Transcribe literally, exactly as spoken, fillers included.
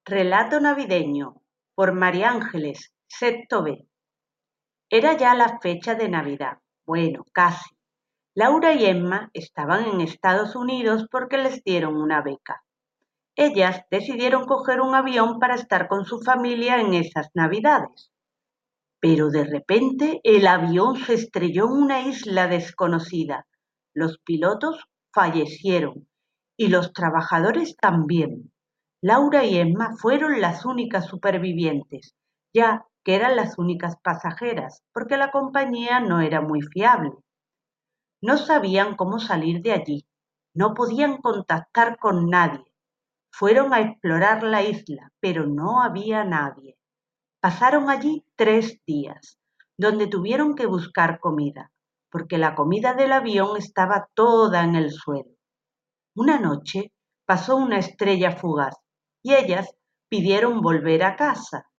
Relato navideño por María Ángeles, sexto B. Era ya la fecha de Navidad. Bueno, casi. Laura y Emma estaban en Estados Unidos porque les dieron una beca. Ellas decidieron coger un avión para estar con su familia en esas Navidades. Pero de repente el avión se estrelló en una isla desconocida. Los pilotos fallecieron y los trabajadores también. Laura y Emma fueron las únicas supervivientes, ya que eran las únicas pasajeras, porque la compañía no era muy fiable. No sabían cómo salir de allí, no podían contactar con nadie. Fueron a explorar la isla, pero no había nadie. Pasaron allí tres días, donde tuvieron que buscar comida, porque la comida del avión estaba toda en el suelo. Una noche pasó una estrella fugaz y ellas pidieron volver a casa,